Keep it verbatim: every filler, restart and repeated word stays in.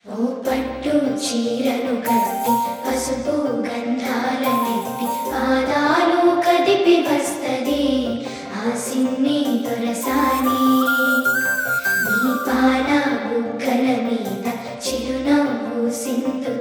ఓ పట్టు చీరను కట్టి పసుపు గంధాలనెత్తి పాదాలు కదిపి వస్తది ఆ సిన్ని దొరసాని. నీ పాల బుగ్గల మీద చిరునవ్వు సింధు